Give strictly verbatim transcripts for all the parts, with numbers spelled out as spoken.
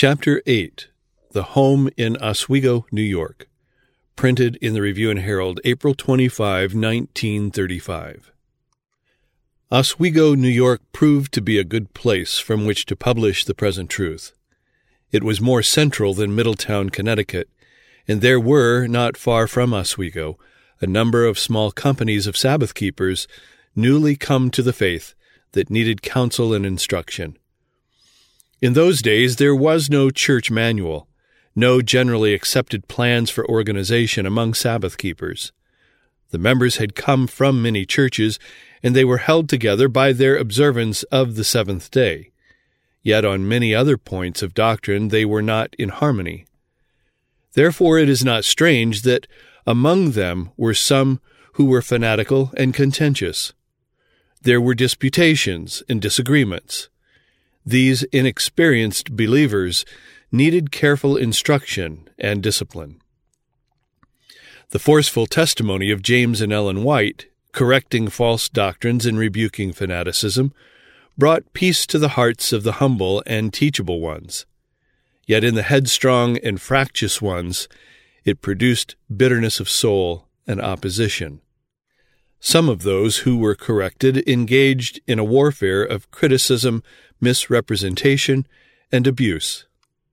Chapter eight. The Home in Oswego, New York. Printed in the Review and Herald, April twenty-fifth, nineteen thirty-five. Oswego, New York proved to be a good place from which to publish the present truth. It was more central than Middletown, Connecticut, and there were, not far from Oswego, a number of small companies of Sabbath keepers newly come to the faith that needed counsel and instruction. In those days there was no church manual, no generally accepted plans for organization among Sabbath keepers. The members had come from many churches, and they were held together by their observance of the seventh day. Yet on many other points of doctrine they were not in harmony. Therefore it is not strange that among them were some who were fanatical and contentious. There were disputations and disagreements. These inexperienced believers needed careful instruction and discipline. The forceful testimony of James and Ellen White, correcting false doctrines and rebuking fanaticism, brought peace to the hearts of the humble and teachable ones. Yet in the headstrong and fractious ones, it produced bitterness of soul and opposition. Some of those who were corrected engaged in a warfare of criticism, misrepresentation, and abuse.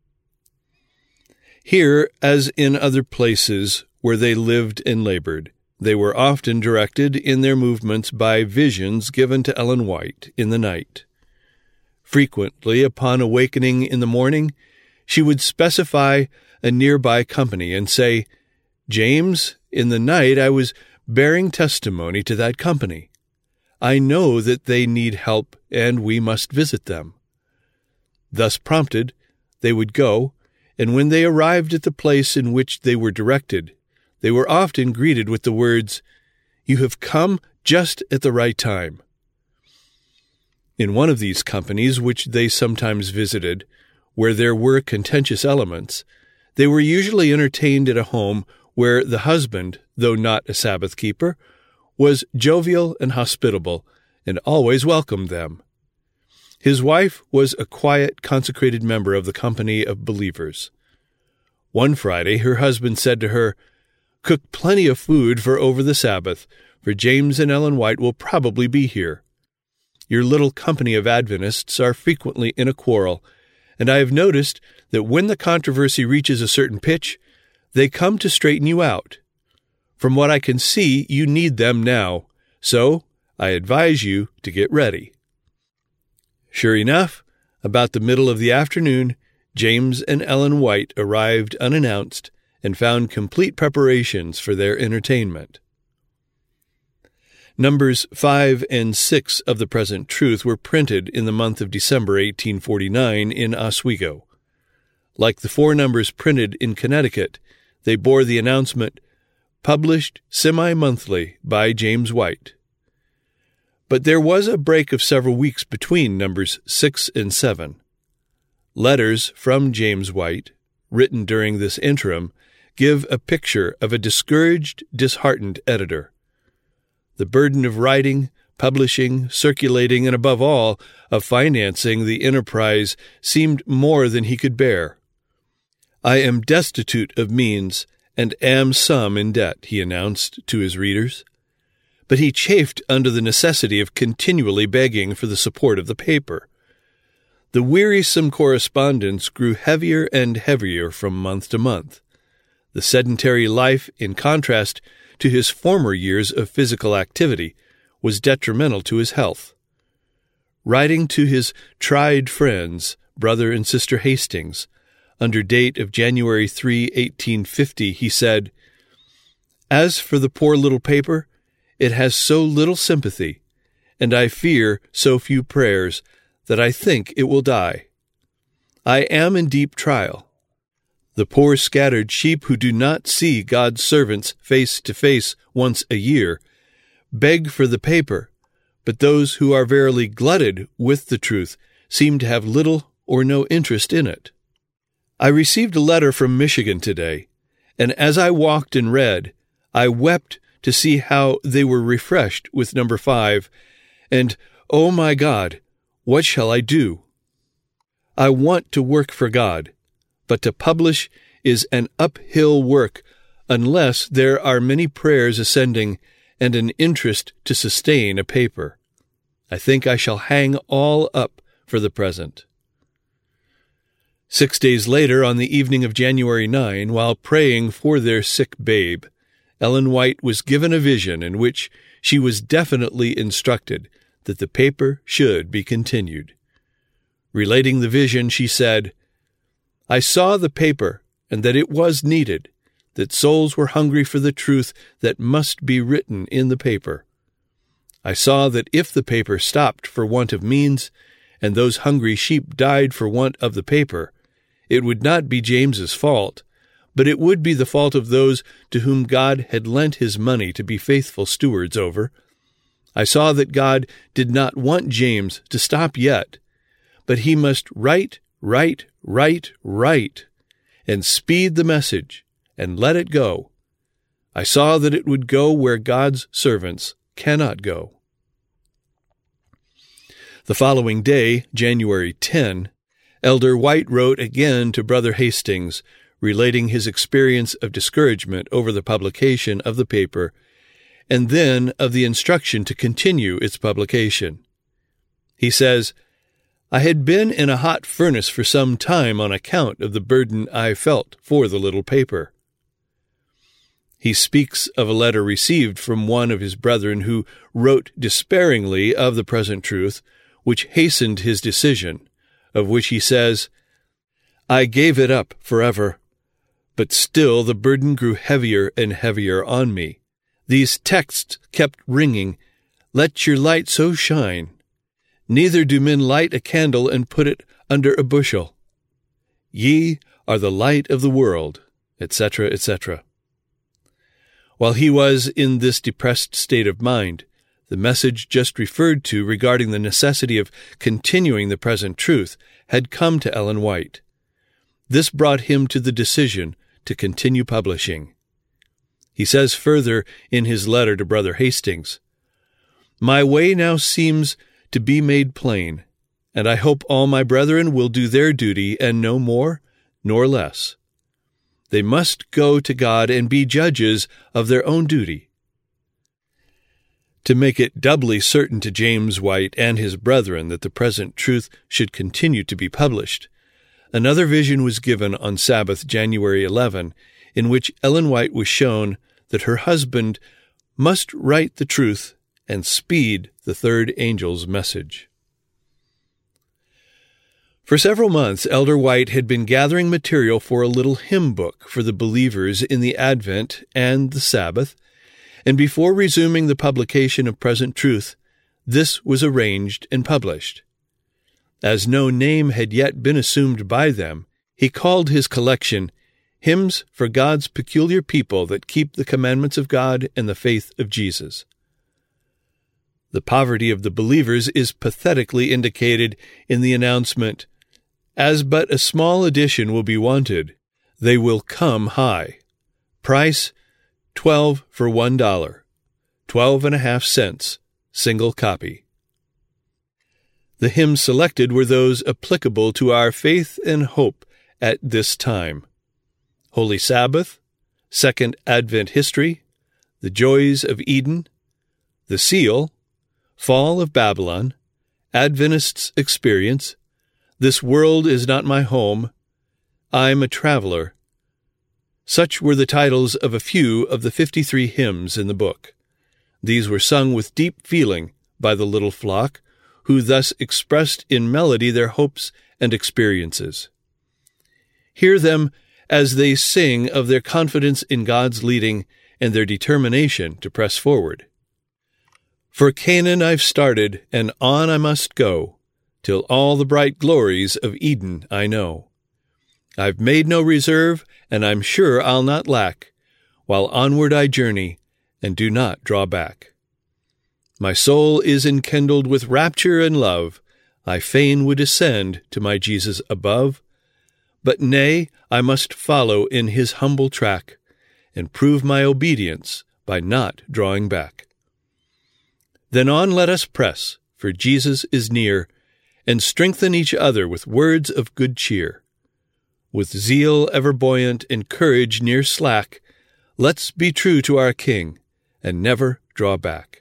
Here, as in other places where they lived and labored, they were often directed in their movements by visions given to Ellen White in the night. Frequently, upon awakening in the morning, she would specify a nearby company and say, "James, in the night I was bearing testimony to that company. I know that they need help, and we must visit them." Thus prompted, they would go, and when they arrived at the place in which they were directed, they were often greeted with the words, "You have come just at the right time." In one of these companies, which they sometimes visited, where there were contentious elements, they were usually entertained at a home where the husband, though not a Sabbath keeper, was jovial and hospitable, and always welcomed them. His wife was a quiet, consecrated member of the company of believers. One Friday her husband said to her, "Cook plenty of food for over the Sabbath, for James and Ellen White will probably be here. Your little company of Adventists are frequently in a quarrel, and I have noticed that when the controversy reaches a certain pitch, they come to straighten you out. From what I can see, you need them now, so I advise you to get ready." Sure enough, about the middle of the afternoon, James and Ellen White arrived unannounced and found complete preparations for their entertainment. Numbers five and six of the present truth were printed in the month of December eighteen forty-nine in Oswego. Like the four numbers printed in Connecticut, they bore the announcement, "Published semi-monthly by James White." But there was a break of several weeks between numbers six and seven. Letters from James White, written during this interim, give a picture of a discouraged, disheartened editor. The burden of writing, publishing, circulating, and above all, of financing the enterprise seemed more than he could bear. "I am destitute of means, and am some in debt," he announced to his readers. But he chafed under the necessity of continually begging for the support of the paper. The wearisome correspondence grew heavier and heavier from month to month. The sedentary life, in contrast to his former years of physical activity, was detrimental to his health. Writing to his tried friends, Brother and Sister Hastings, under date of January third, eighteen fifty, he said, "As for the poor little paper, it has so little sympathy, and I fear so few prayers, that I think it will die. I am in deep trial. The poor scattered sheep who do not see God's servants face to face once a year beg for the paper, but those who are verily glutted with the truth seem to have little or no interest in it. I received a letter from Michigan today, and as I walked and read, I wept to see how they were refreshed with number five, and, oh my God, what shall I do? I want to work for God, but to publish is an uphill work unless there are many prayers ascending and an interest to sustain a paper. I think I shall hang all up for the present. Six days later, on the evening of January ninth, while praying for their sick babe, Ellen White was given a vision in which she was definitely instructed that the paper should be continued. Relating the vision, she said, "I saw the paper, and that it was needed, that souls were hungry for the truth that must be written in the paper. I saw that if the paper stopped for want of means, and those hungry sheep died for want of the paper, it would not be James's fault, but it would be the fault of those to whom God had lent his money to be faithful stewards over. I saw that God did not want James to stop yet, but he must write, write, write, write, and speed the message, and let it go. I saw that it would go where God's servants cannot go." The following day, January tenth, Elder White wrote again to Brother Hastings, relating his experience of discouragement over the publication of the paper, and then of the instruction to continue its publication. He says, "I had been in a hot furnace for some time on account of the burden I felt for the little paper." He speaks of a letter received from one of his brethren who wrote despairingly of the present truth, which hastened his decision, of which he says, "I gave it up forever, but still the burden grew heavier and heavier on me. These texts kept ringing, 'Let your light so shine. Neither do men light a candle and put it under a bushel. Ye are the light of the world,' et cetera, et cetera. While he was in this depressed state of mind, the message just referred to regarding the necessity of continuing the present truth had come to Ellen White. This brought him to the decision to continue publishing. He says further in his letter to Brother Hastings, "My way now seems to be made plain, and I hope all my brethren will do their duty, and no more nor less. They must go to God and be judges of their own duty." To make it doubly certain to James White and his brethren that the present truth should continue to be published, another vision was given on Sabbath, January eleventh, in which Ellen White was shown that her husband must write the truth and speed the third angel's message. For several months, Elder White had been gathering material for a little hymn book for the believers in the Advent and the Sabbath, and before resuming the publication of present truth, this was arranged and published. As no name had yet been assumed by them, he called his collection Hymns for God's Peculiar People That Keep the Commandments of God and the Faith of Jesus. The poverty of the believers is pathetically indicated in the announcement, "As but a small edition will be wanted, they will come high. Price, twelve for one dollar, twelve and a half cents, single copy." The hymns selected were those applicable to our faith and hope at this time: Holy Sabbath, Second Advent History, The Joys of Eden, The Seal, Fall of Babylon, Adventist's Experience, This World Is Not My Home, I'm a Traveler. Such were the titles of a few of the fifty-three hymns in the book. These were sung with deep feeling by the little flock, who thus expressed in melody their hopes and experiences. Hear them as they sing of their confidence in God's leading and their determination to press forward. "For Canaan I've started, and on I must go, till all the bright glories of Eden I know. I've made no reserve, and I'm sure I'll not lack, while onward I journey, and do not draw back. My soul is enkindled with rapture and love, I fain would ascend to my Jesus above, but nay, I must follow in his humble track, and prove my obedience by not drawing back. Then on let us press, for Jesus is near, and strengthen each other with words of good cheer. With zeal ever buoyant and courage near slack, let's be true to our King and never draw back.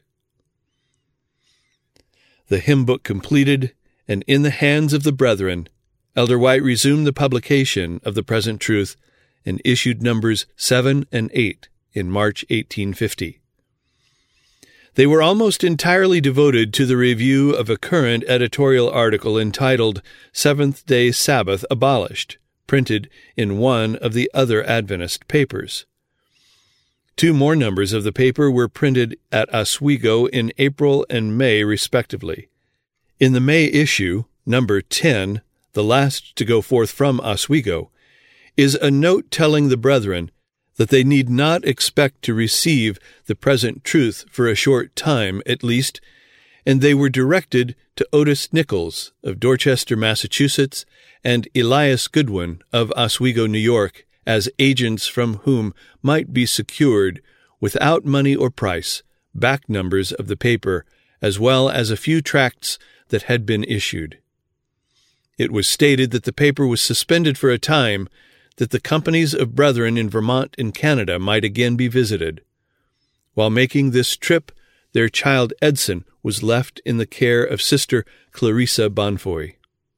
The hymn book completed, and in the hands of the brethren, Elder White resumed the publication of the Present Truth and issued numbers seven and eight in March eighteen fifty. They were almost entirely devoted to the review of a current editorial article entitled Seventh-day Sabbath Abolished, printed in one of the other Adventist papers. Two more numbers of the paper were printed at Oswego in April and May, respectively. In the May issue, number ten, the last to go forth from Oswego, is a note telling the brethren that they need not expect to receive the present truth for a short time at least, and they were directed to Otis Nichols of Dorchester, Massachusetts, and Elias Goodwin of Oswego, New York, as agents from whom might be secured, without money or price, back numbers of the paper, as well as a few tracts that had been issued. It was stated that the paper was suspended for a time, that the companies of brethren in Vermont and Canada might again be visited. While making this trip, their child Edson was left in the care of Sister Clarissa Bonfoy.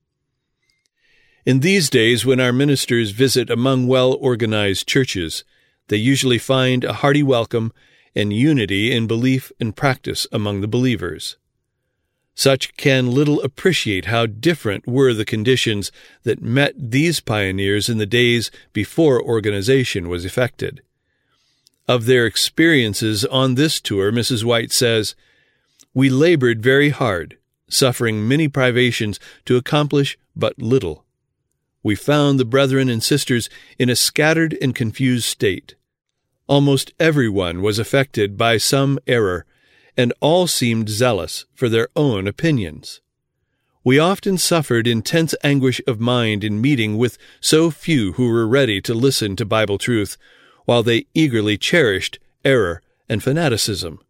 In these days, when our ministers visit among well-organized churches, they usually find a hearty welcome and unity in belief and practice among the believers. Such can little appreciate how different were the conditions that met these pioneers in the days before organization was effected. Of their experiences on this tour, Missus White says, "We labored very hard, suffering many privations to accomplish but little. We found the brethren and sisters in a scattered and confused state. Almost everyone was affected by some error, and all seemed zealous for their own opinions. We often suffered intense anguish of mind in meeting with so few who were ready to listen to Bible truth, while they eagerly cherished error and fanaticism."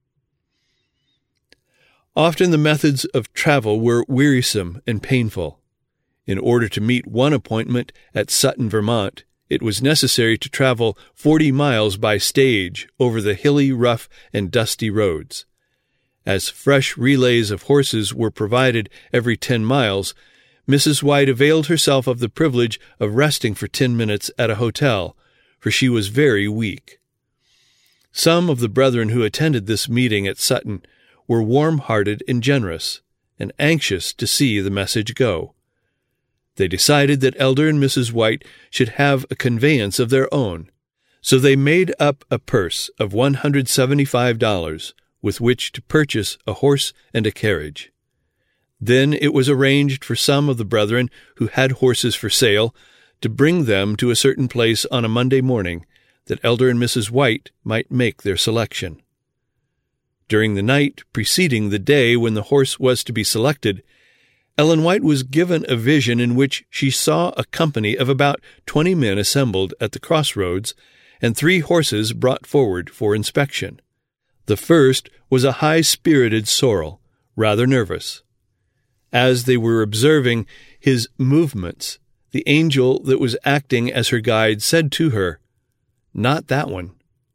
Often the methods of travel were wearisome and painful. In order to meet one appointment at Sutton, Vermont, it was necessary to travel forty miles by stage over the hilly, rough, and dusty roads. As fresh relays of horses were provided every ten miles, Missus White availed herself of the privilege of resting for ten minutes at a hotel, for she was very weak. Some of the brethren who attended this meeting at Sutton were warm-hearted and generous, and anxious to see the message go. They decided that Elder and Missus White should have a conveyance of their own, so they made up a purse of one hundred seventy-five dollars with which to purchase a horse and a carriage. Then it was arranged for some of the brethren who had horses for sale to bring them to a certain place on a Monday morning, that Elder and Missus White might make their selection. During the night preceding the day when the horse was to be selected, Ellen White was given a vision in which she saw a company of about twenty men assembled at the crossroads, and three horses brought forward for inspection. The first was a high-spirited sorrel, rather nervous. As they were observing his movements, the angel that was acting as her guide said to her, "Not that one."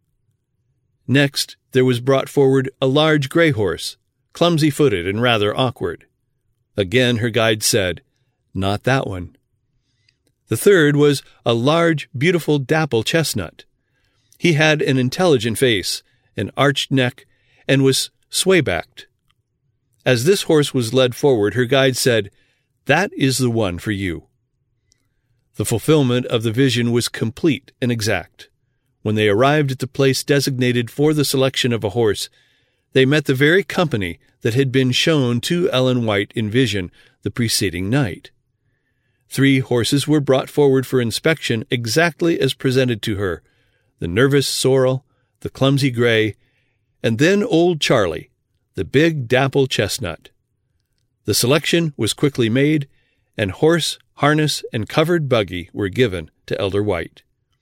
Next, there was brought forward a large gray horse, clumsy-footed and rather awkward. Again her guide said, "Not that one." The third was a large, beautiful dapple chestnut. He had an intelligent face, an arched neck, and was sway-backed. As this horse was led forward, her guide said, "That is the one for you." The fulfillment of the vision was complete and exact. When they arrived at the place designated for the selection of a horse, they met the very company that had been shown to Ellen White in vision the preceding night. Three horses were brought forward for inspection exactly as presented to her, the nervous sorrel, the clumsy gray, and then old Charlie, the big dapple chestnut. The selection was quickly made, and horse, harness, and covered buggy were given to Elder White.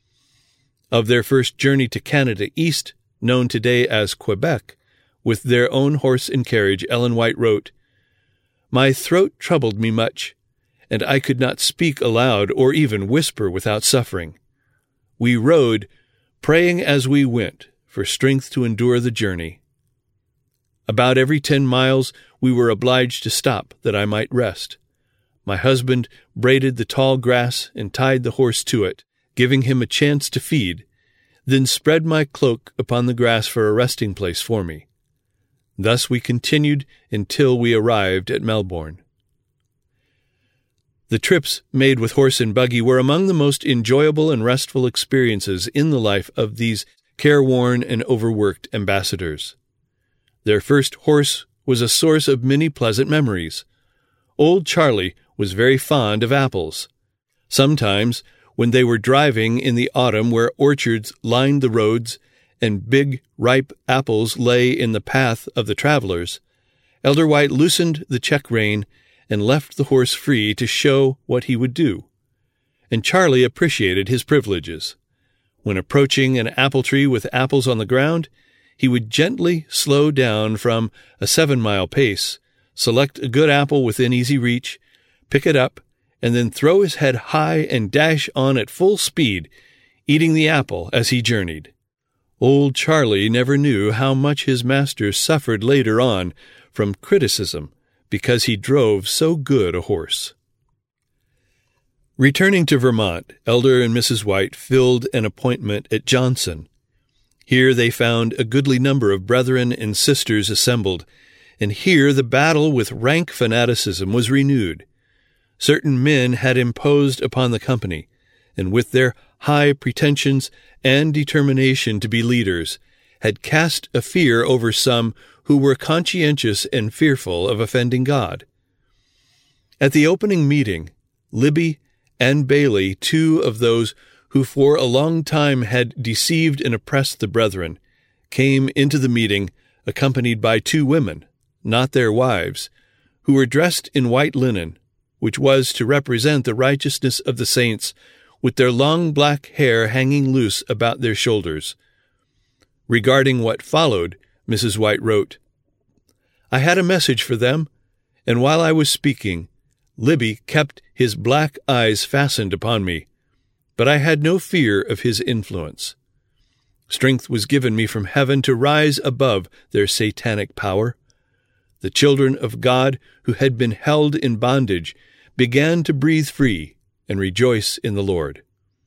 Of their first journey to Canada East, known today as Quebec, with their own horse and carriage, Ellen White wrote, "My throat troubled me much, and I could not speak aloud or even whisper without suffering. We rode, praying as we went, for strength to endure the journey. About every ten miles we were obliged to stop that I might rest. My husband braided the tall grass and tied the horse to it, giving him a chance to feed, then spread my cloak upon the grass for a resting place for me. Thus we continued until we arrived at Melbourne. The trips made with horse and buggy were among the most enjoyable and restful experiences in the life of these careworn and overworked ambassadors. Their first horse was a source of many pleasant memories. Old Charlie was very fond of apples. Sometimes, when they were driving in the autumn where orchards lined the roads and big, ripe apples lay in the path of the travelers, Elder White loosened the check rein and left the horse free to show what he would do. And Charlie appreciated his privileges. When approaching an apple tree with apples on the ground, he would gently slow down from a seven-mile pace, select a good apple within easy reach, pick it up, and then throw his head high and dash on at full speed, eating the apple as he journeyed. Old Charlie never knew how much his master suffered later on from criticism because he drove so good a horse. Returning to Vermont, Elder and Missus White filled an appointment at Johnson. Here they found a goodly number of brethren and sisters assembled, and here the battle with rank fanaticism was renewed. Certain men had imposed upon the company, and with their high pretensions and determination to be leaders, had cast a fear over some who were conscientious and fearful of offending God. At the opening meeting, Libby and Bailey, two of those who for a long time had deceived and oppressed the brethren, came into the meeting accompanied by two women, not their wives, who were dressed in white linen, which was to represent the righteousness of the saints, with their long black hair hanging loose about their shoulders. Regarding what followed, Missus White wrote, "I had a message for them, and while I was speaking, Libby kept his black eyes fastened upon me, but I had no fear of his influence. Strength was given me from heaven to rise above their satanic power. The children of God who had been held in bondage began to breathe free and rejoice in the Lord.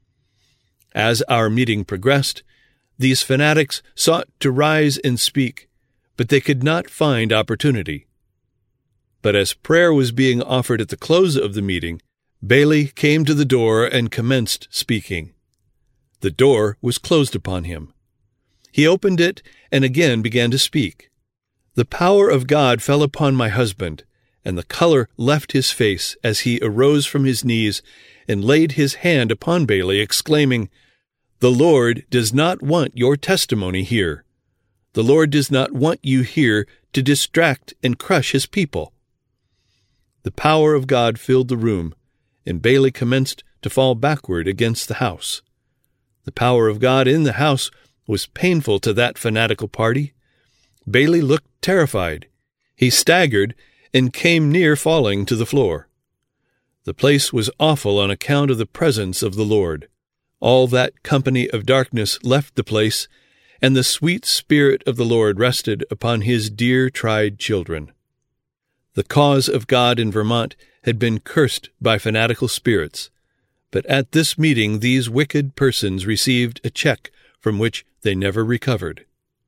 As our meeting progressed, these fanatics sought to rise and speak, but they could not find opportunity. But as prayer was being offered at the close of the meeting, Bailey came to the door and commenced speaking. The door was closed upon him. He opened it and again began to speak. The power of God fell upon my husband, and the color left his face as he arose from his knees and laid his hand upon Bailey, exclaiming, "The Lord does not want your testimony here. The Lord does not want you here to distract and crush his people." The power of God filled the room, and Bailey commenced to fall backward against the house. The power of God in the house was painful to that fanatical party. Bailey looked terrified. He staggered and came near falling to the floor. The place was awful on account of the presence of the Lord. All that company of darkness left the place, and the sweet Spirit of the Lord rested upon his dear tried children. The cause of God in Vermont had been cursed by fanatical spirits, but at this meeting these wicked persons received a check from which they never recovered.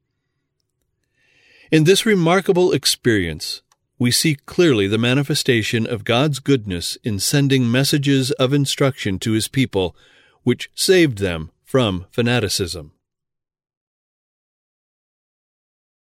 In this remarkable experience, we see clearly the manifestation of God's goodness in sending messages of instruction to his people, which saved them from fanaticism.